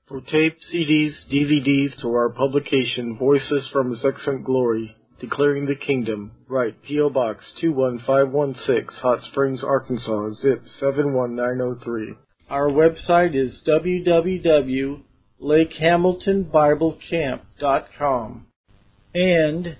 For tape, CDs, DVDs, to our publication, Voices from His Excellent Glory, Declaring the Kingdom, write P.O. Box 21516, Hot Springs, Arkansas, zip 71903. Our website is www.lakehamiltonbiblecamp.com and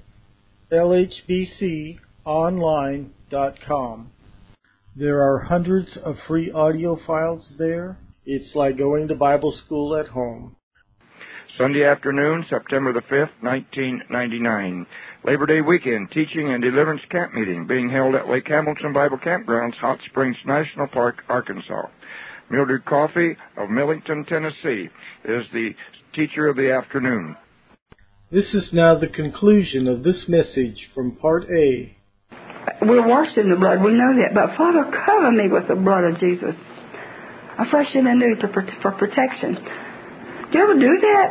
lhbconline.com. There are hundreds of free audio files there. It's like going to Bible school at home. Sunday afternoon, September the 5th, 1999. Labor Day weekend teaching and deliverance camp meeting being held at Lake Hamilton Bible Campgrounds, Hot Springs National Park, Arkansas. Mildred Coffey of Millington, Tennessee, is the teacher of the afternoon. This is now the conclusion of this message from Part A. We're washed in the blood, we know that, but Father, cover me with the blood of Jesus, afresh and anew for protection. Do you ever do that?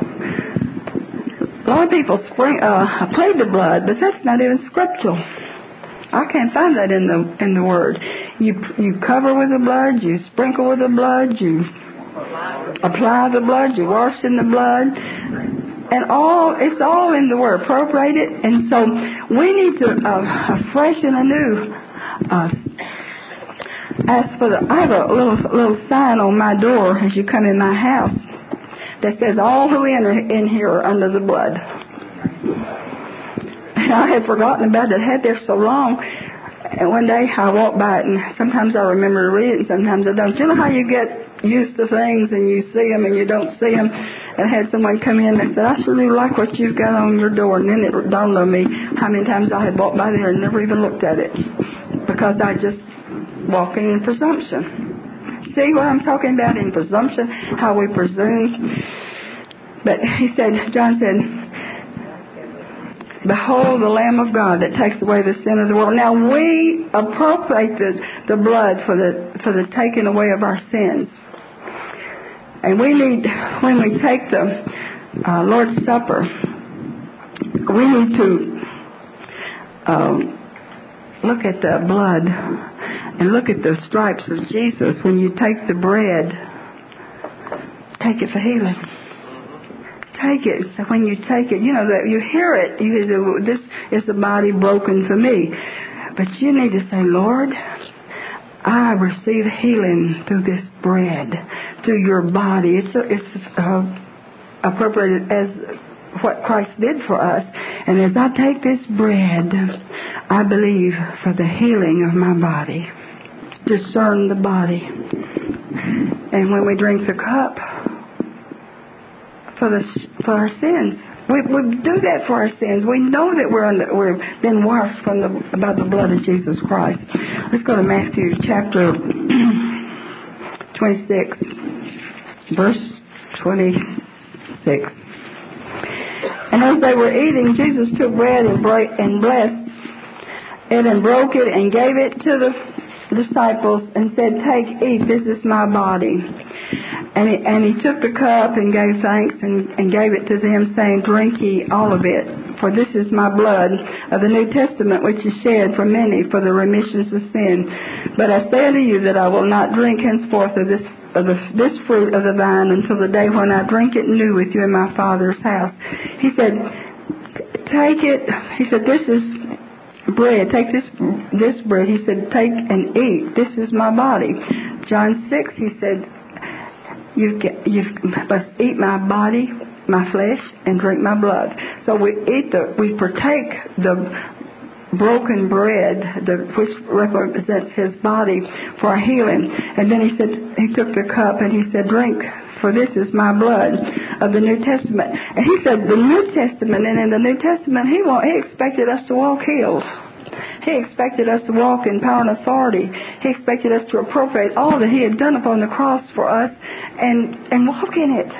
A lot of people plead the blood, but that's not even scriptural. I can't find that in the Word. You cover with the blood, you sprinkle with the blood, you apply the blood, you wash in the blood, and it's all in the Word, appropriated. And so we need to afresh and anew ask for I have a little sign on my door as you come in my house that says, all who enter in here are under the blood. And I had forgotten about it. I had there so long. And one day I walked by it, and sometimes I remember to read it, and sometimes I don't. You know how you get used to things, and you see them, and you don't see them? And I had someone come in and said, I sure do like what you've got on your door. And then it dawned on me how many times I had walked by there and never even looked at it, because I just walking in presumption. See what I'm talking about in presumption, how we presume. But John said, behold the Lamb of God that takes away the sin of the world. Now we appropriate the blood for the taking away of our sins. And we need, when we take the Lord's Supper, we need to look at the blood and look at the stripes of Jesus. When you take the bread, take it for healing. Take it. So when you take it, you know that you hear it. You say, this is the body broken for me. But you need to say, Lord, I receive healing through this bread, through your body. It's appropriate as what Christ did for us. And as I take this bread, I believe for the healing of my body. Discern the body. And when we drink the cup, for our sins, we do that for our sins. We know that we've been washed by the blood of Jesus Christ. Let's go to Matthew chapter 26, verse 26. And as they were eating, Jesus took bread and blessed it and broke it and gave it to the disciples and said, take, eat, this is my body. And he took the cup and gave thanks and gave it to them, saying, drink ye all of it, for this is my blood of the New Testament, which is shed for many for the remissions of sin. But I say unto you that I will not drink henceforth of this fruit of the vine until the day when I drink it new with you in my Father's house. He said, take it. He said, this is bread. Take this bread. He said, take and eat. This is my body. John 6, he said, you must eat my body, my flesh, and drink my blood. So we partake the broken bread, which represents his body, for our healing. And then he said, he took the cup and he said, drink, for this is my blood of the New Testament. And he said the New Testament, and in the New Testament he expected us to walk healed. He expected us to walk in power and authority. He expected us to appropriate all that he had done upon the cross for us and walk in it.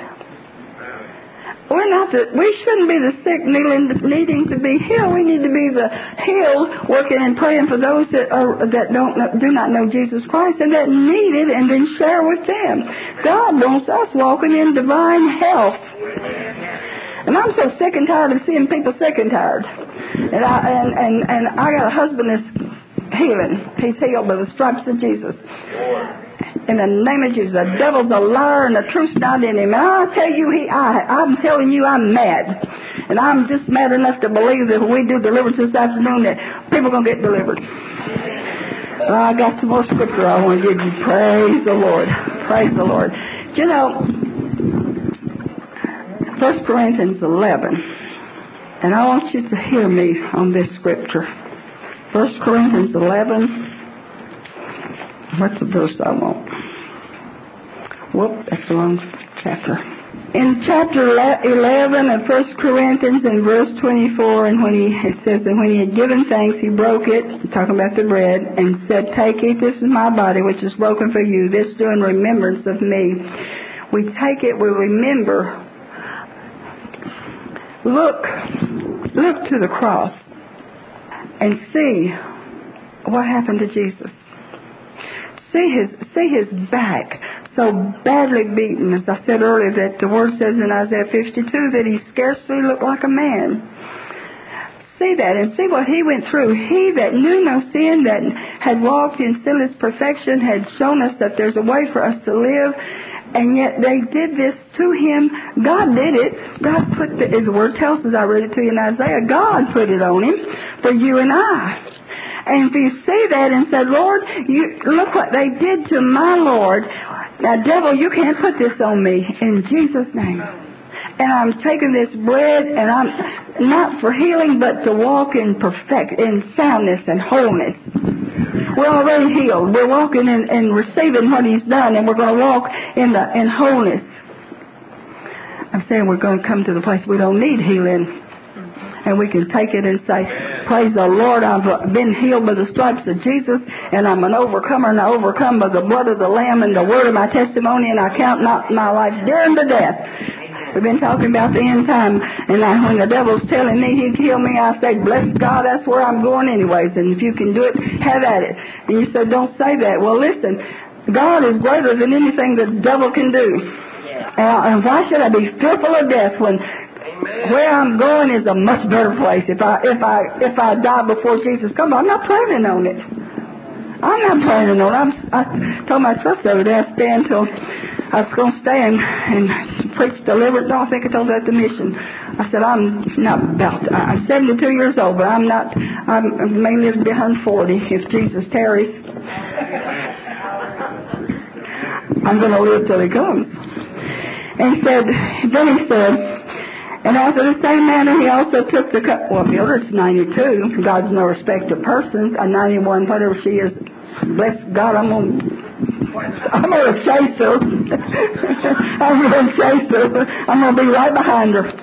We shouldn't be the sick needing to be healed. We need to be the healed, working and praying for those that do not know Jesus Christ and that need it, and then share with them. God wants us walking in divine health. And I'm so sick and tired of seeing people sick and tired. And I got a husband that's healing. He's healed by the stripes of Jesus. In the name of Jesus, the devil's a liar and the truth's not in him. And I tell you, I'm telling you, I'm mad. And I'm just mad enough to believe that when we do deliverance this afternoon, that people are going to get delivered. I got some more scripture I want to give you. Praise the Lord. Praise the Lord. You know, 1 Corinthians 11. And I want you to hear me on this scripture. 1 Corinthians 11. What's the verse I want? Whoop, that's the wrong chapter. In chapter 11 of 1 Corinthians in verse 24, and it says that when he had given thanks, he broke it, talking about the bread, and said, "Take, eat, this is my body, which is broken for you. This do in remembrance of me." We take it, we remember. Look to the cross and see what happened to Jesus. See his back so badly beaten, as I said earlier, that the word says in Isaiah 52 that he scarcely looked like a man. See that and see what he went through. He that knew no sin, that had walked in sinless perfection, had shown us that there's a way for us to live, and yet they did this to him. God did it. God put the word tells us, I read it to you in Isaiah, God put it on him for you and I. And if you see that and said, "Lord, you look what they did to my Lord. Now, devil, you can't put this on me in Jesus' name." And I'm taking this bread, and I'm not for healing, but to walk in soundness and wholeness. We're already healed. We're walking in receiving what he's done, and we're going to walk in wholeness. I'm saying we're going to come to the place we don't need healing. And we can take it and say, "Praise the Lord, I've been healed by the stripes of Jesus, and I'm an overcomer, and I overcome by the blood of the Lamb and the word of my testimony, and I count not my life dear unto death." We've been talking about the end time, and when the devil's telling me he'd kill me, I say, "Bless God, that's where I'm going anyways, and if you can do it, have at it." And you say, "Don't say that." Well, listen, God is greater than anything the devil can do. And why should I be fearful of death when where I'm going is a much better place? If I die before Jesus comes, I'm not planning on it. I told my sister the other day I was going to stay and preach deliverance. No, I think I told her at the mission. I said, I'm 72 years old, but I may live beyond 40 if Jesus tarries. I'm going to live till he comes. And then he said, "And after the same manner, he also took the cup." Well, Mildred's 92. God's no respecter of persons. 91, whatever she is. Bless God, I'm going to chase her. I'm going to chase her. I'm going to be right behind her.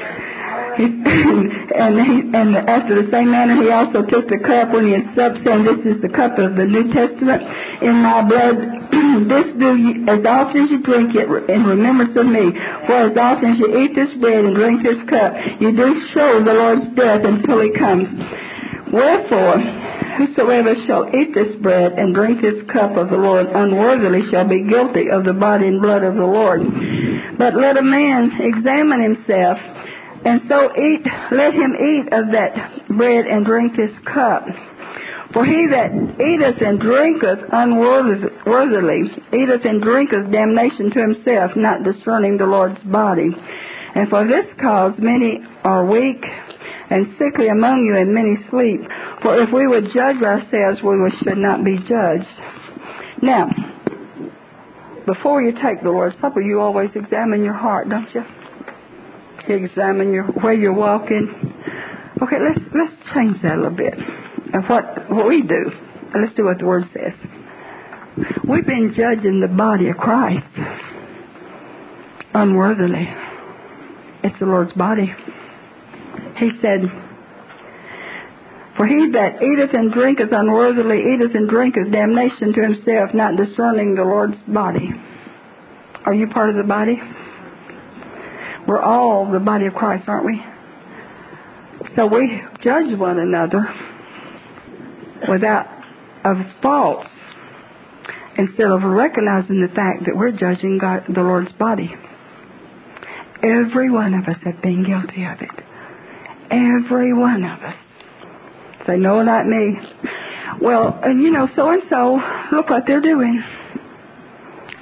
And after the same manner, he also took the cup when he had supped, saying, "This is the cup of the New Testament in my blood. This do ye, as often as you drink it, in remembrance of me. For as often as you eat this bread and drink this cup, you do show the Lord's death until he comes. Wherefore, whosoever shall eat this bread and drink this cup of the Lord unworthily shall be guilty of the body and blood of the Lord. But let a man examine himself, and so let him eat of that bread and drink this cup. For he that eateth and drinketh unworthily eateth and drinketh damnation to himself, not discerning the Lord's body. And for this cause many are weak and sickly among you, and many sleep. For if we would judge ourselves, we should not be judged." Now, before you take the Lord's Supper, you always examine your heart, don't you? You examine where you're walking. Okay, let's change that a little bit. And what we do, let's do what the Word says. We've been judging the body of Christ unworthily. It's the Lord's body. He said, "For he that eateth and drinketh unworthily eateth and drinketh damnation to himself, not discerning the Lord's body." Are you part of the body? We're all the body of Christ, aren't we? So we judge one another without fault, instead of recognizing the fact that we're judging God, the Lord's body. Every one of us have been guilty of it. Every one of us. Say, "No, not me." Well, and so-and-so, look what they're doing.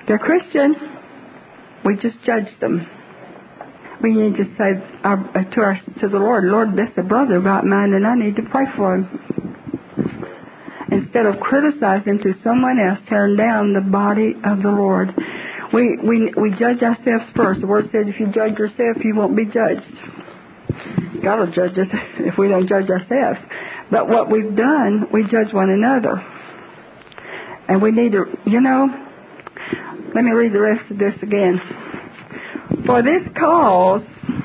they're Christian, we just judge them. We need to say to the Lord, Lord, that's a brother about mine, and I need to pray for him. Instead of criticizing to someone else, turn down the body of the Lord. We judge ourselves first. The Word says if you judge yourself, you won't be judged. God will judge us if we don't judge ourselves. But what we've done, we judge one another. And we need to, let me read the rest of this again. For this cause,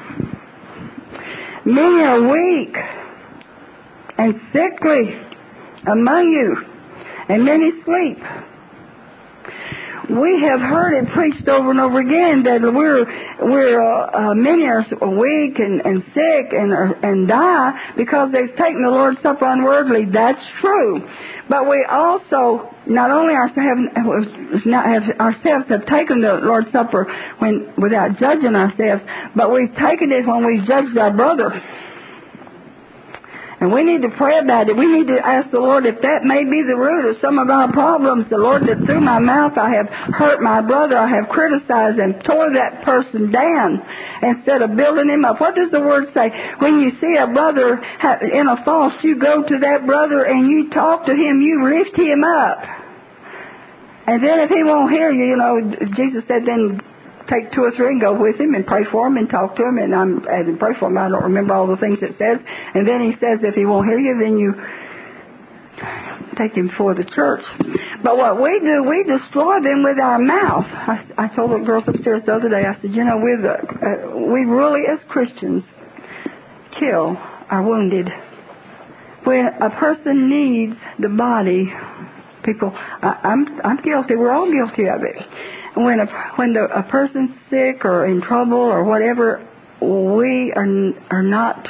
many are weak and sickly among you, and many sleep. We have heard it preached over and over again that many are weak and sick and die because they've taken the Lord's Supper unworthily. That's true. But we also not only ourselves have taken the Lord's Supper without judging ourselves, but we've taken it when we've judged our brother. And we need to pray about it. We need to ask the Lord if that may be the root of some of our problems. The Lord, that through my mouth I have hurt my brother, I have criticized and tore that person down instead of building him up. What does the Word say? When you see a brother in a fault, you go to that brother and you talk to him, you lift him up. And then if he won't hear you, Jesus said then take 2 or 3 and go with him and pray for him and talk to him. And pray for him. I don't remember all the things it says. And then he says if he won't hear you, then you take him before the church. But what we do, we destroy them with our mouth. I told the girls upstairs the other day, I said, we really as Christians kill our wounded. When a person needs the body, people, I'm guilty. We're all guilty of it. When a person's sick or in trouble or whatever, we are not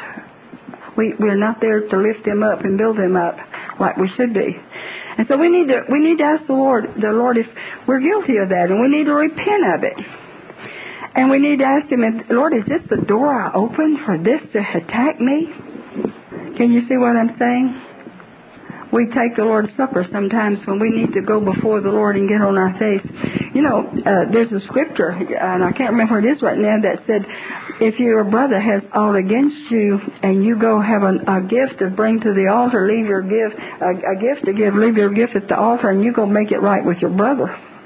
there to lift them up and build them up like we should be. And so we need to ask the Lord if we're guilty of that, and we need to repent of it. And we need to ask Him, Lord, is this the door I opened for this to attack me? Can you see what I'm saying? We take the Lord's Supper sometimes when we need to go before the Lord and get on our face. There's a scripture, and I can't remember where it is right now, that said, if your brother has aught against you and you go have a gift to bring to the altar, leave your gift, a gift to give, leave your gift at the altar, and you go make it right with your brother.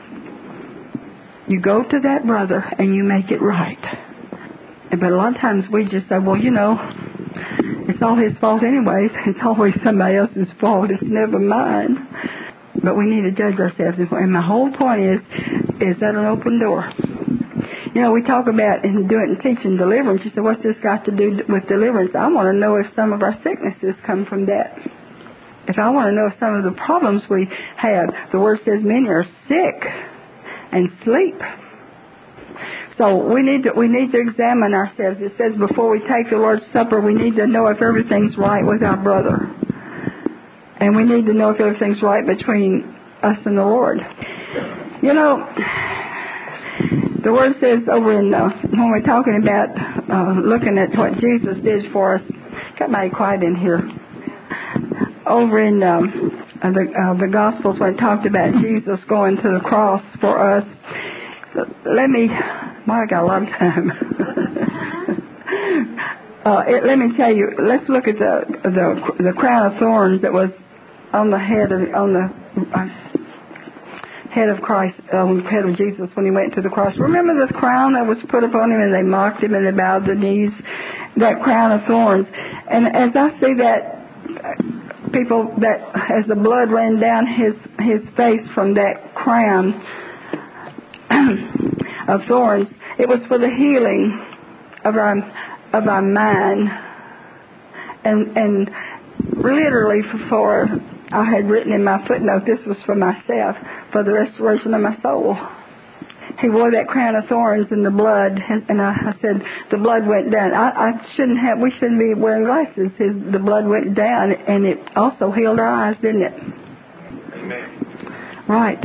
You go to that brother and you make it right. But a lot of times we just say, it's all his fault anyways. It's always somebody else's fault. It's never mine. But we need to judge ourselves. And my whole point is that an open door? We talk about and teaching deliverance. You say, what's this got to do with deliverance? I want to know if some of our sicknesses come from that. If I want to know if some of the problems we have, the Word says many are sick and sleep. So we need to examine ourselves. It says before we take the Lord's Supper, we need to know if everything's right with our brother. And we need to know if everything's right between us and the Lord. The Word says over in, when we're talking about looking at what Jesus did for us, got mighty quiet in here. Over in the Gospels, when it talked about Jesus going to the cross for us, let me got a lot of time. Let me tell you. Let's look at the crown of thorns that was on the head of Christ, on the head of Jesus when he went to the cross. Remember the crown that was put upon him, and they mocked him and they bowed their knees. That crown of thorns. And as I see that, people, that as the blood ran down his face from that crown of thorns, it was for the healing of our mind, and literally for I had written in my footnote, this was for myself, for the restoration of my soul. He wore that crown of thorns in the blood, and I said the blood went down. We shouldn't be wearing glasses. The blood went down, and it also healed our eyes, didn't it? Amen. Right.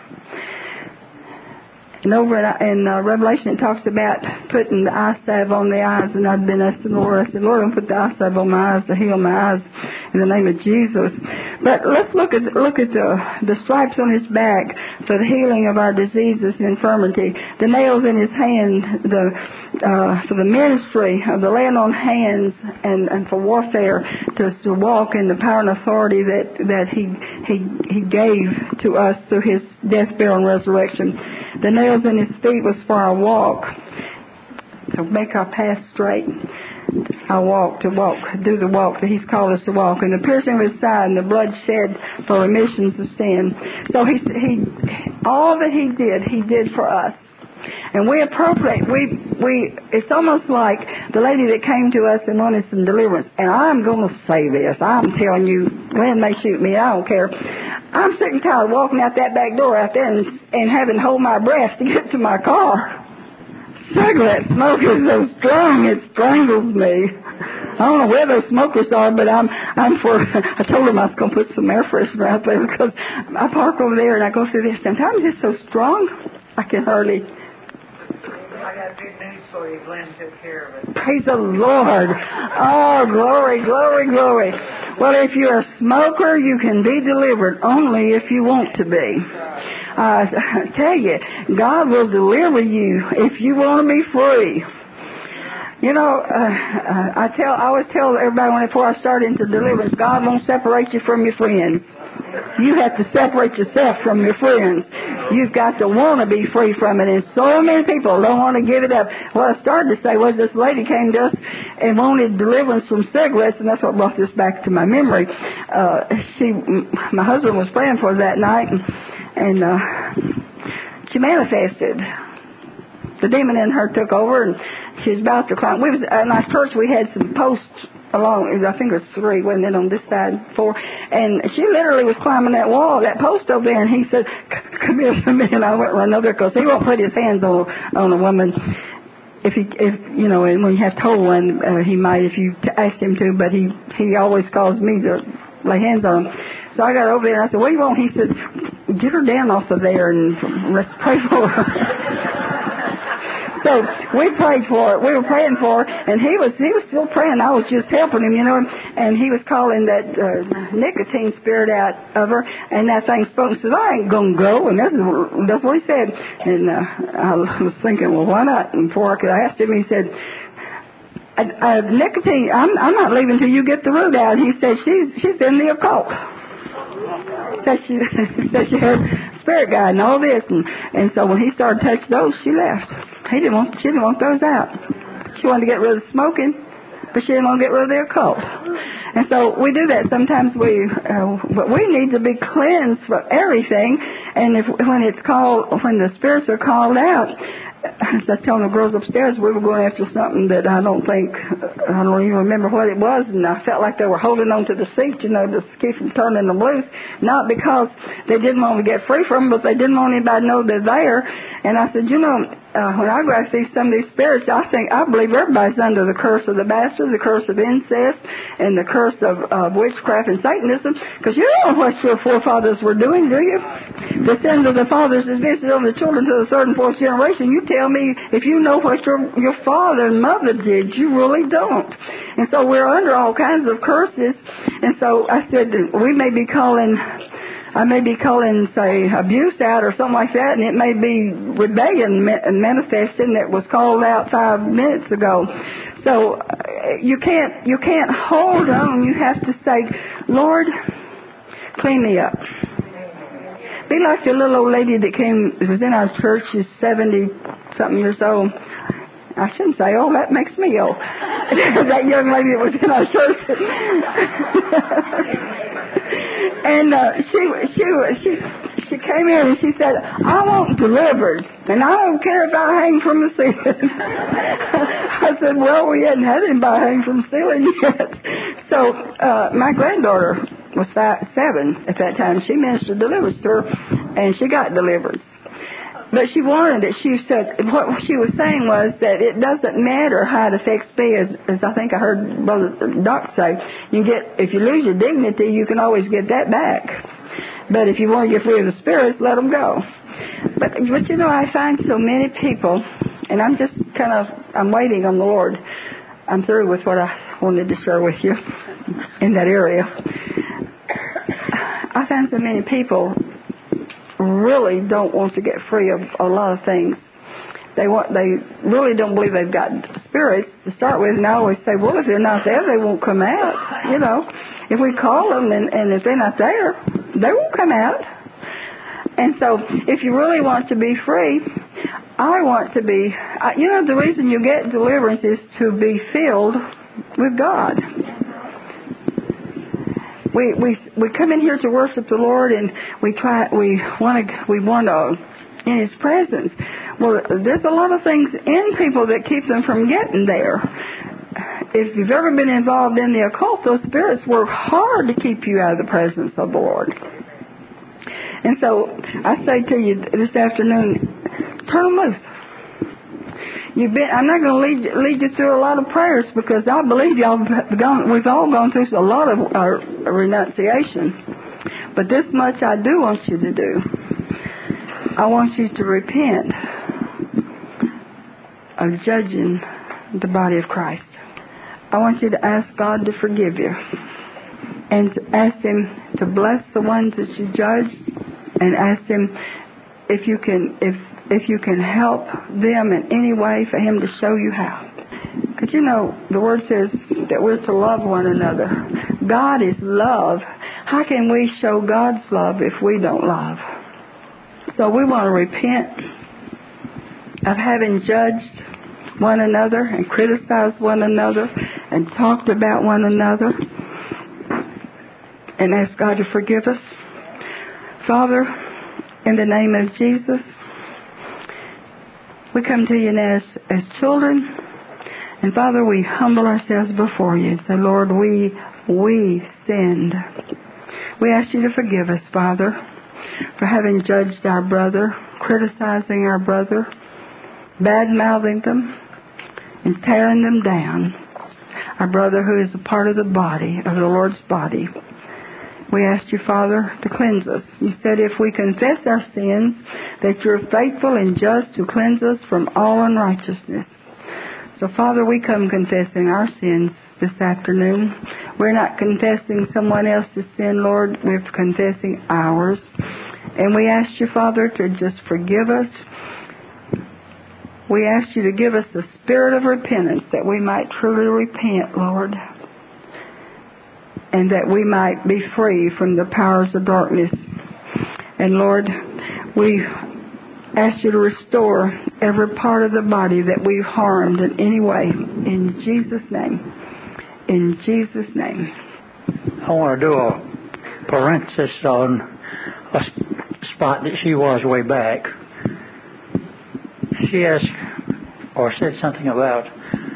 And over in Revelation, it talks about putting the eye salve on the eyes. And I've been asking the Lord, I said, Lord, I'm going to put the eye salve on my eyes to heal my eyes in the name of Jesus. But let's look at the stripes on his back for the healing of our diseases and infirmity, the nails in his hand, for the ministry of the laying on hands and for warfare, to walk in the power and authority that he gave to us through his death, burial, and resurrection. The nails in his feet was for our walk, to make our path straight. Our walk, do the walk that he's called us to walk, and the piercing of his side and the blood shed for remissions of sin. So he all that he did for us. And we appropriate, it's almost like the lady that came to us and wanted some deliverance. And I'm going to say this. I'm telling you, Glenn may shoot me, I don't care. I'm sick and tired of walking out that back door out there and having to hold my breath to get to my car. Cigarette smoke is so strong, it strangles me. I don't know where those smokers are, but I'm for, I told them I was going to put some air freshener out there because I park over there and I go through this. Sometimes it's so strong, I can hardly. I got good news for you. Glenn took care of it. Praise the Lord. Oh, glory, glory, glory. Well, if you're a smoker, you can be delivered only if you want to be. I tell you, God will deliver you if you want to be free. You know, I always tell everybody before I start into deliverance, God won't separate you from your friends. You have to separate yourself from your friends. You've got to want to be free from it, and so many people don't want to give it up. What I started to say was this lady came to us and wanted deliverance from cigarettes, and that's what brought this back to my memory. My husband was praying for her that night, and she manifested. The demon in her took over, and she was about to climb. In our church, we had some posts along, I think it was 3, wasn't it, on this side, 4, and she literally was climbing that wall, that post over there, and he said, come here for a minute, and I went run over there, because he won't put his hands on a woman. If you know, and when you have to hold one, he might if you ask him to, but he always calls me to lay hands on him. So I got over there, and I said, what do you want? He said, get her down off of there, and let's pray for her. So we prayed for it. We were praying for her, and he was still praying. I was just helping him, you know, and he was calling that nicotine spirit out of her, and that thing spoke and said, I ain't going to go, and that's what he said. And I was thinking, well, why not? And before I could ask him, he said, nicotine, I'm not leaving till you get the root out. And he said, she's in the occult. That she had spirit guide and all this, and so when he started touching those, she left. She didn't want those out. She wanted to get rid of smoking, but she didn't want to get rid of the occult. And so we do that. Sometimes but we need to be cleansed from everything. And when the spirits are called out, as I told the girls upstairs, we were going after something that I don't even remember what it was, and I felt like they were holding on to the seat, you know, to keep from turning them loose, not because they didn't want to get free from them, but they didn't want anybody to know they're there. And I said, you know, when I go out see some of these spirits, I believe everybody's under the curse of the bastard, the curse of incest, and the curse of witchcraft and Satanism, because you don't know what your forefathers were doing, do you? The sins of the fathers is visited on the children to the 3rd and 4th generation. You tell me if you know what your father and mother did. You really don't. And so we're under all kinds of curses. And so I said, I may be calling, say, abuse out or something like that, and it may be rebellion manifesting that was called out 5 minutes ago. So you can't hold on. You have to say, Lord, clean me up. Be like the little old lady that was in our church. She's 70-something years old. I shouldn't say, oh, that makes me old. That young lady that was in our church. And she came in and she said, I want delivered, and I don't care if I hang from the ceiling. I said, well, we hadn't had anybody hang from the ceiling yet. So my granddaughter was 7 at that time. She ministered deliverance to her, and she got delivered. But she wanted it. She said, what she was saying was that it doesn't matter how it affects me, as I think I heard Brother Doc say. If you lose your dignity, you can always get that back. But if you want to get free of the spirits, let them go. But you know, I find so many people, and I'm just I'm waiting on the Lord. I'm through with what I wanted to share with you in that area. find so many people really don't want to get free of a lot of things. They really don't believe they've got spirits to start with, and I always say, well, if they're not there, they won't come out. You know, if we call them and if they're not there, they won't come out. And so, if you really want to be free, I want to be. The reason you get deliverance is to be filled with God. We come in here to worship the Lord, and we want to in His presence. Well, there's a lot of things in people that keep them from getting there. If you've ever been involved in the occult, those spirits work hard to keep you out of the presence of the Lord. And so I say to you this afternoon, turn loose. I'm not going to lead you through a lot of prayers, because I believe we've all gone through a lot of renunciation. But this much I do want you to do. I want you to repent of judging the body of Christ. I want you to ask God to forgive you, and to ask Him to bless the ones that you judged, and ask Him if you can help them in any way, for Him to show you how. Because the Word says that we're to love one another. God is love. How can we show God's love if we don't love? So we want to repent of having judged one another and criticized one another and talked about one another, and ask God to forgive us. Father, in the name of Jesus, we come to you now as children, and Father, we humble ourselves before you and say, Lord, we sinned. We ask you to forgive us, Father, for having judged our brother, criticizing our brother, bad-mouthing them, and tearing them down, our brother who is a part of the body, of the Lord's body. We ask you, Father, to cleanse us. You said if we confess our sins, that you're faithful and just to cleanse us from all unrighteousness. So, Father, we come confessing our sins this afternoon. We're not confessing someone else's sin, Lord. We're confessing ours. And we ask you, Father, to just forgive us. We ask you to give us the spirit of repentance, that we might truly repent, Lord, and that we might be free from the powers of darkness. And Lord, we ask you to restore every part of the body that we've harmed in any way. In Jesus' name. In Jesus' name. I want to do a parenthesis on a spot that she was way back. She asked or said something about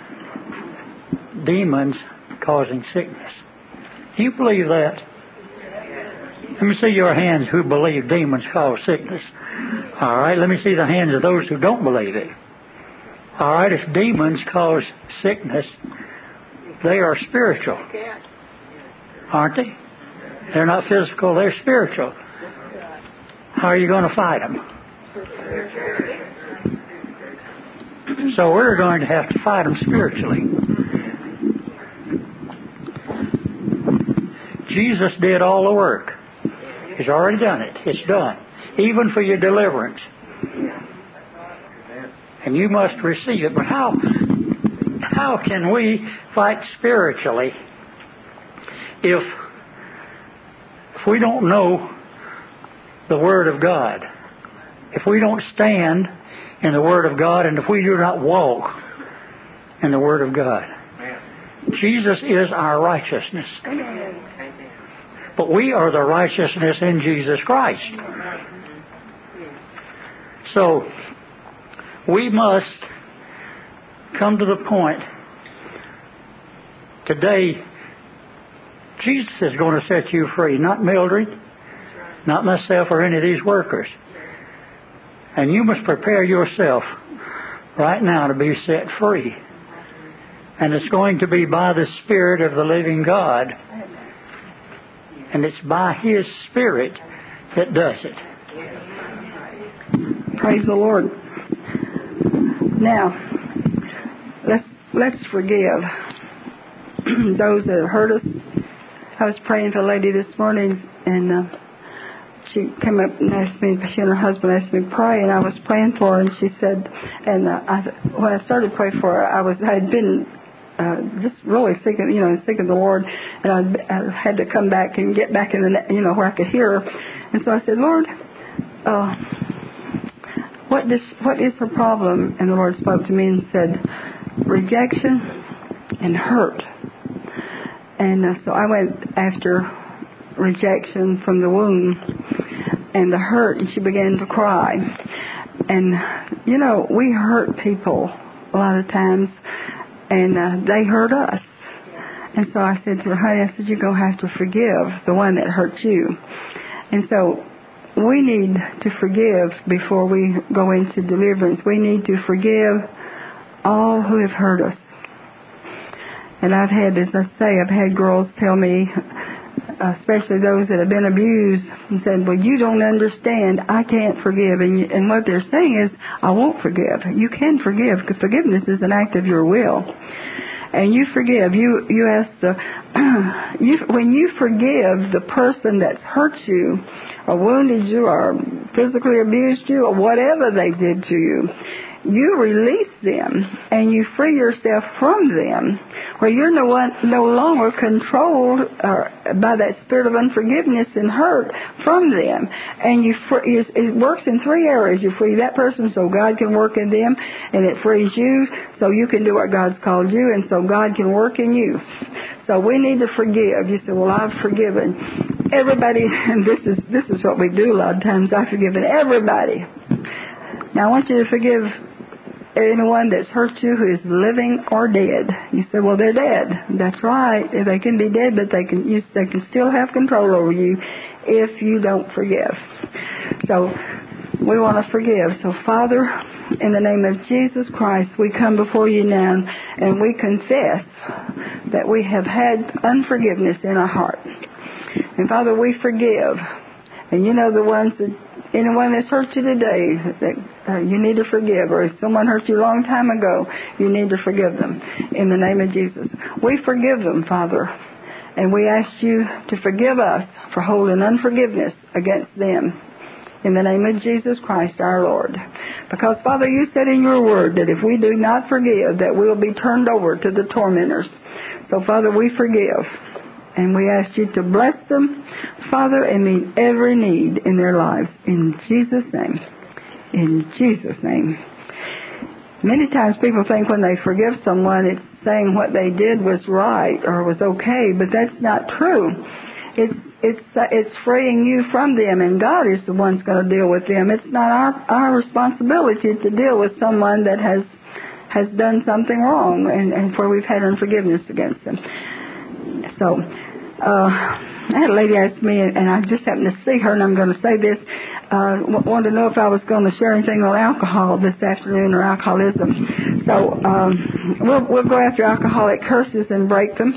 demons causing sickness. Do you believe that? Let me see your hands who believe demons cause sickness. All right, let me see the hands of those who don't believe it. All right, if demons cause sickness, they are spiritual, aren't they? They're not physical, they're spiritual. How are you going to fight them? So we're going to have to fight them spiritually. Jesus did all the work. He's already done it. It's done. Even for your deliverance. And you must receive it. But how can we fight spiritually if we don't know the Word of God? If we don't stand in the Word of God, and if we do not walk in the Word of God. Jesus is our righteousness. But we are the righteousness in Jesus Christ. So, we must come to the point today, Jesus is going to set you free, not Mildred, not myself or any of these workers. And you must prepare yourself right now to be set free. And it's going to be by the Spirit of the living God. And it's by His Spirit that does it. Praise the Lord. Now, let's forgive those that hurt us. I was praying for a lady this morning, and she came up and asked me, she and her husband asked me to pray, and I was praying for her, and she said, and when I started to pray for her, I had been just really sick of the Lord, and I had to come back and get back in the, where I could hear her. And so I said, Lord, what is her problem? And the Lord spoke to me and said, rejection and hurt. And so I went after rejection from the womb and the hurt, and she began to cry. And, we hurt people a lot of times, and they hurt us. And so I said to her, honey, I said, you're going to have to forgive the one that hurt you. And so we need to forgive before we go into deliverance. We need to forgive all who have hurt us. And I've had girls tell me, especially those that have been abused, and said, well, you don't understand. I can't forgive. And what they're saying is, I won't forgive. You can forgive, because forgiveness is an act of your will. And you forgive. You ask when you forgive the person that's hurt you, or wounded you, or physically abused you, or whatever they did to you, you release them and you free yourself from them, where you're no longer controlled by that spirit of unforgiveness and hurt from them. And it works in three areas. You free that person so God can work in them, and it frees you so you can do what God's called you, and so God can work in you. So we need to forgive. You say, well, I've forgiven everybody, and this is what we do a lot of times. I've forgiven everybody. Now I want you to forgive anyone that's hurt you who is living or dead. You say, well, they're dead. That's right. They can be dead, but they can still have control over you if you don't forgive. So we want to forgive. So, Father, in the name of Jesus Christ, we come before you now, and we confess that we have had unforgiveness in our heart. And, Father, we forgive. And the ones that, anyone that's hurt you today, that you need to forgive, or if someone hurt you a long time ago, you need to forgive them in the name of Jesus. We forgive them, Father, and we ask you to forgive us for holding unforgiveness against them in the name of Jesus Christ our Lord. Because, Father, you said in your word that if we do not forgive, that we will be turned over to the tormentors. So, Father, we forgive. And we ask you to bless them, Father, and meet every need in their lives. In Jesus' name. In Jesus' name. Many times people think when they forgive someone, it's saying what they did was right or was okay, but that's not true. It's freeing you from them, and God is the one that's going to deal with them. It's not our responsibility to deal with someone that has done something wrong and where we've had unforgiveness against them. So, I had a lady ask me, and I just happened to see her, and I'm going to say this, wanted to know if I was going to share anything on alcohol this afternoon, or alcoholism. So, we'll go after alcoholic curses and break them,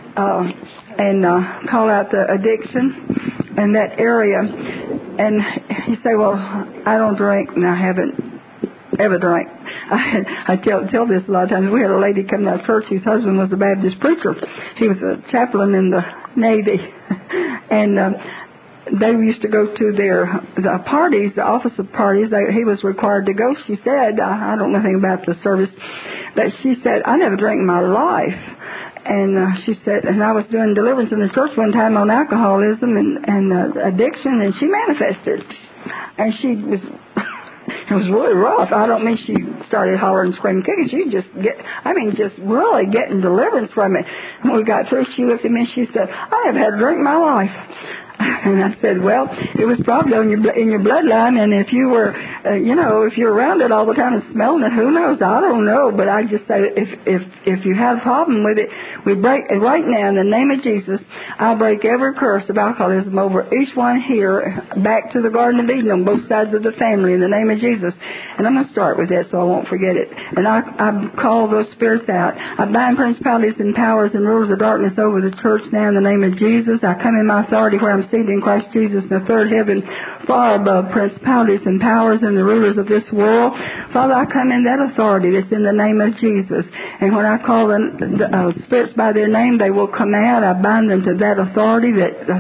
and call out the addiction in that area. And you say, well, I don't drink, and I haven't ever drank. I tell this a lot of times. We had a lady come to our church whose husband was a Baptist preacher. He was a chaplain in the Navy, and they used to go to the parties, the officer parties. He was required to go. She said, I don't know anything about the service, but she said, I never drank in my life. And she said, and I was doing deliverance in the church one time on alcoholism and addiction, and she manifested. And she was, it was really rough. I don't mean she started hollering, screaming, kicking. She just just really getting deliverance from it. When we got through, she looked at me and she said, I have had a drink in my life. And I said, well, it was probably in your bloodline, and if you were, if you're around it all the time and smelling it, who knows? I don't know, but I just say, if you have a problem with it, we break it right now in the name of Jesus. I break every curse of alcoholism over each one here, back to the Garden of Eden on both sides of the family in the name of Jesus. And I'm going to start with that so I won't forget it. And I call those spirits out. I bind principalities and powers and rulers of darkness over the church now in the name of Jesus. I come in my authority where I'm seated in Christ Jesus in the third heaven, far above principalities and powers and the rulers of this world. Father, I come in that authority that's in the name of Jesus. And when I call the spirits by their name, they will come out. I bind them to that authority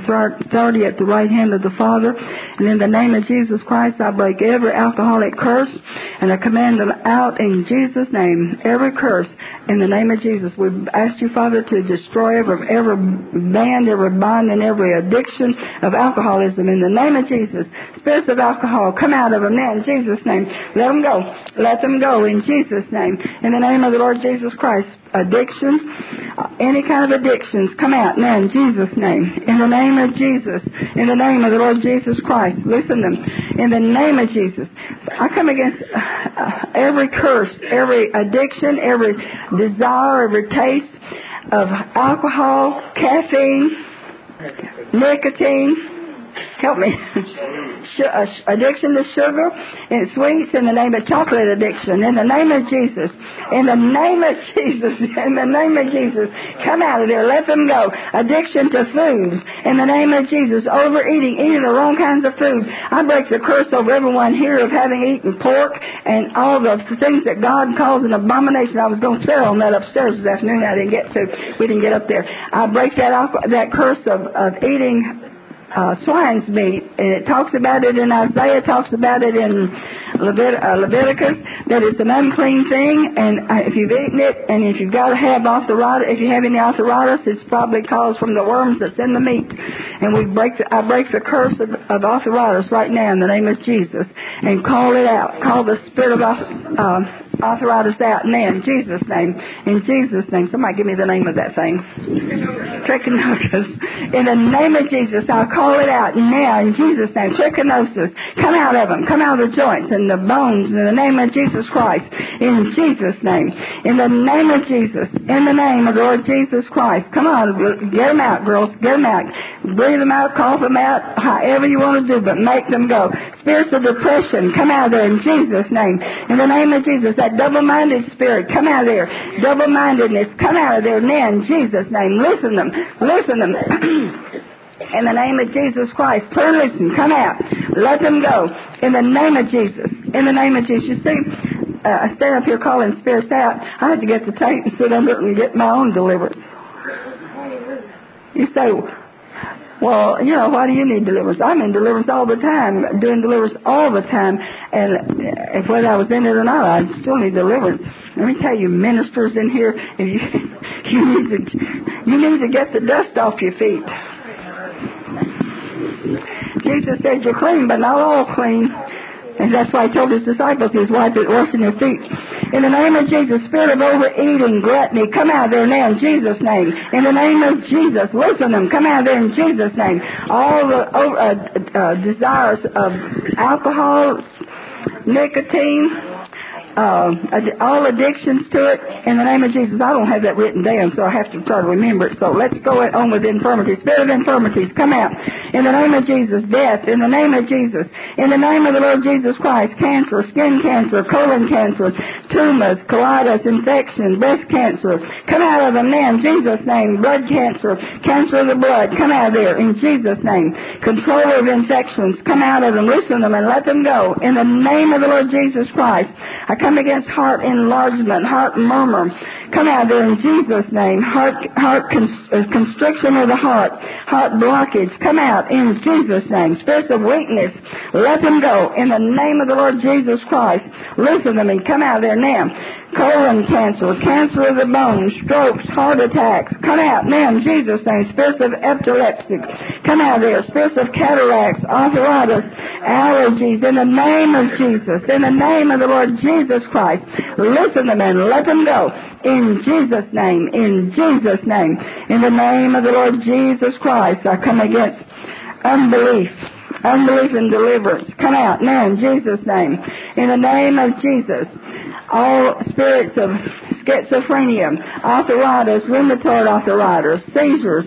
at the right hand of the Father. And in the name of Jesus Christ, I break every alcoholic curse, and I command them out in Jesus' name. Every curse in the name of Jesus. We ask you, Father, to destroy every band, every bond, and every addiction of alcoholism in the name of Jesus. Spirits of alcohol, come out of them now in Jesus' name. Let them go. Let them go in Jesus' name. In the name of the Lord Jesus Christ. Addictions, any kind of addictions, come out now in Jesus' name. In the name of Jesus. In the name of the Lord Jesus Christ. Listen to them. In the name of Jesus. I come against every curse, every addiction, every desire, every taste of alcohol, caffeine, nicotine. Help me. Addiction to sugar and sweets, in the name of chocolate addiction, in the name of Jesus. In the name of Jesus. In the name of Jesus. Come out of there. Let them go. Addiction to foods, in the name of Jesus. Overeating, eating the wrong kinds of food. I break the curse over everyone here of having eaten pork and all the things that God calls an abomination. I was going to share on that upstairs this afternoon. I didn't get to. We didn't get up there. I break that curse of eating swine's meat, and it talks about it in Isaiah, talks about it in Leviticus, that it's an unclean thing, and if you've eaten it, and if you've got to have arthritis, if you have any arthritis, it's probably caused from the worms that's in the meat. And I break the curse of arthritis right now in the name of Jesus, and call it out. Call the spirit of arthritis out now in Jesus' name. In Jesus' name. Somebody give me the name of that thing. Trichinosis. In the name of Jesus, I'll call it out now in Jesus' name. Trichinosis. Come out of them. Come out of the joints and the bones in the name of Jesus Christ. In Jesus' name. In the name of Jesus. In the name of the Lord Jesus Christ. Come on. Get them out, girls. Get them out. Breathe them out. Cough them out. However you want to do, but make them go. Spirits of depression, come out of there in Jesus' name. In the name of Jesus, that double-minded spirit, come out of there. Double-mindedness, come out of there now in Jesus' name. Listen them. Listen them. In the name of Jesus Christ, turn listen, come out. Let them go. In the name of Jesus. In the name of Jesus. You see, I stand up here calling spirits out. I had to get the tape and sit under it and get my own deliverance. You say, well, you know, why do you need deliverance? I'm in deliverance all the time, doing deliverance all the time. And whether I was in it or not, I still need deliverance. Let me tell you, ministers in here, you need to get the dust off your feet. Jesus said you're clean, but not all clean. And that's why he told his disciples he was washing their feet. In the name of Jesus, spirit of overeating, gluttony, come out of there now in Jesus' name. In the name of Jesus, listen them, come out of there in Jesus' name. All the desires of alcohol, nicotine, all addictions to it, in the name of Jesus. I don't have that written down, so I have to try to remember it. So let's go on with infirmities. Spirit of infirmities, come out. In the name of Jesus. Death, in the name of Jesus. In the name of the Lord Jesus Christ. Cancer, skin cancer, colon cancer, tumors, colitis, infection, breast cancer. Come out of them now in Jesus' name. Blood cancer, cancer of the blood, come out of there in Jesus' name. Control of infections, come out of them. Loosen them and let them go. In the name of the Lord Jesus Christ. I come against heart enlargement, heart murmur. Come out there in Jesus' name. Heart constriction of the heart blockage. Come out in Jesus' name. Spirits of weakness, let them go in the name of the Lord Jesus Christ. Listen to me. Come out there now. Colon cancer, cancer of the bones, strokes, heart attacks. Come out now in Jesus' name. Spirits of epilepsy, come out there. Spirits of cataracts, arthritis, allergies, in the name of Jesus. In the name of the Lord Jesus Christ. Listen to them and let them go. In Jesus' name. In Jesus' name. In the name of the Lord Jesus Christ, I come against unbelief. Unbelief and deliverance. Come out now in Jesus' name. In the name of Jesus. All spirits of schizophrenia, arthritis, rheumatoid arthritis, seizures,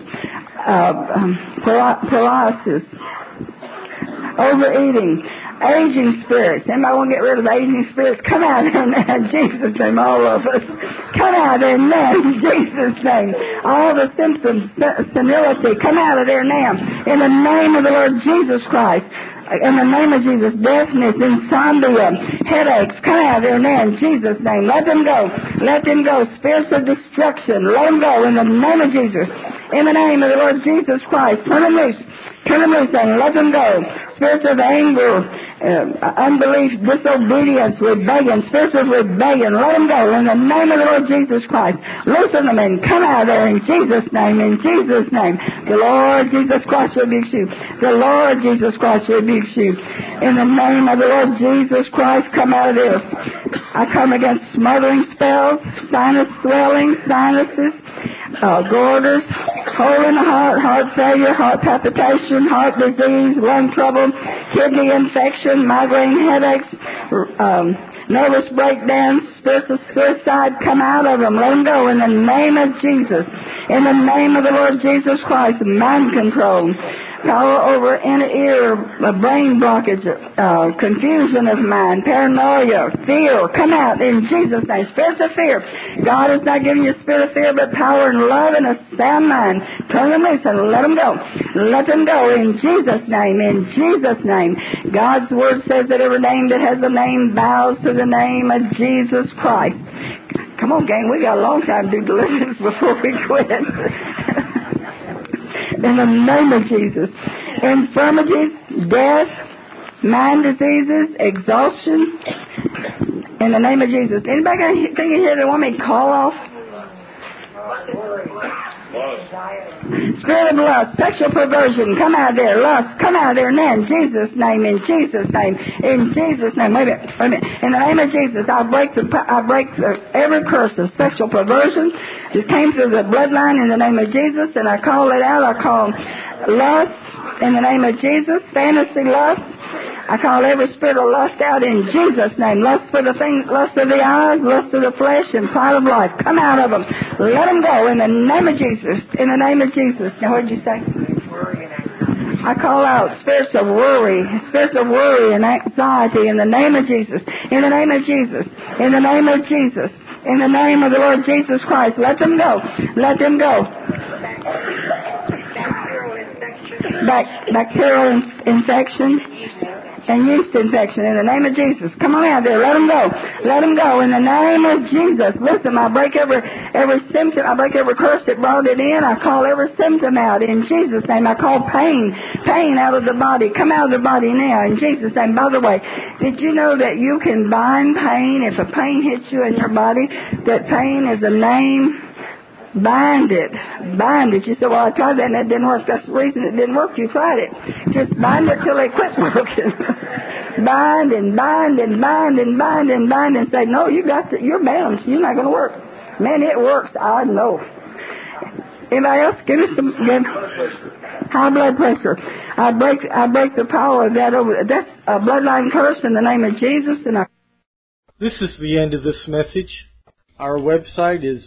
paralysis, overeating, aging spirits. Anybody want to get rid of the aging spirits? Come out there now in Jesus' name, all of us. Come out there now in Jesus' name. All the symptoms, senility, come out of there now. In the name of the Lord Jesus Christ. In the name of Jesus, deafness, insomnia, headaches, come out there now in Jesus' name. Let them go. Let them go. Spirits of destruction, let them go in the name of Jesus. In the name of the Lord Jesus Christ, turn them loose. Turn them loose and let them go. Spirits of anger, unbelief, disobedience, rebellion, spirits of rebellion, let them go in the name of the Lord Jesus Christ. Loosen them and come out of there in Jesus' name, in Jesus' name. The Lord Jesus Christ rebukes you. The Lord Jesus Christ rebukes you. In the name of the Lord Jesus Christ, come out of there. I come against smothering spells, sinus swelling, sinuses, goiters, hole in the heart, heart failure, heart palpitation, heart disease, lung trouble, kidney infection, migraine headaches, nervous breakdowns, spirits of suicide, come out of them. Let them go in the name of Jesus. In the name of the Lord Jesus Christ, mind control, power over inner ear, brain blockage, confusion of mind, paranoia, fear, come out in Jesus' name. Spirits of fear. God has not given you a spirit of fear, but power and love and a sound mind. Turn them loose and let them go. Let them go in Jesus' name. In Jesus' name. God's word says that every name that has a name bows to the name of Jesus Christ. Come on, gang. We got a long time to do deliverance before we quit. In the name of Jesus. Infirmities, death, mind diseases, exhaustion. In the name of Jesus. Anybody got anything in here that want me to call off? Spirit of lust, sexual perversion, come out of there. Lust, come out of there now in Jesus' name, in Jesus' name, in Jesus' name. Wait a minute. In the name of Jesus, I break every curse of sexual perversion that came through the bloodline in the name of Jesus, and I call it out. I call lust in the name of Jesus, fantasy lust. I call every spirit of lust out in Jesus' name. Lust for the things, lust of the eyes, lust of the flesh, and pride of life. Come out of them. Let them go in the name of Jesus. In the name of Jesus. Now, what did you say? I call out spirits of worry and anxiety in the name of Jesus. In the name of Jesus. In the name of Jesus. In the name of the Lord Jesus Christ. Let them go. Let them go. Bacterial infection and yeast infection in the name of Jesus. Come on out there. Let them go. Let them go in the name of Jesus. Listen, I break every symptom. I break every curse that brought it in. I call every symptom out in Jesus' name. I call pain out of the body. Come out of the body now in Jesus' name. By the way, did you know that you can bind pain if a pain hits you in your body? That pain is a name. Bind it. Bind it. You said, well, I tried that and it didn't work. That's the reason it didn't work. You tried it. Just bind it till it quit working. Bind and bind and bind and bind and bind and say, no, you're bound. You're not going to work. Man, it works. I know. Anybody else? Give high blood pressure. I break the power of that over. That's a bloodline curse in the name of Jesus. This is the end of this message. Our website is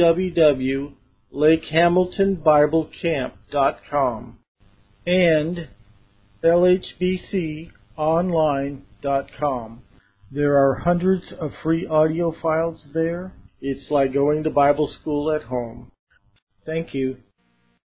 www.lakehamiltonbiblecamp.com and lhbconline.com. There are hundreds of free audio files there. It's like going to Bible school at home. Thank you.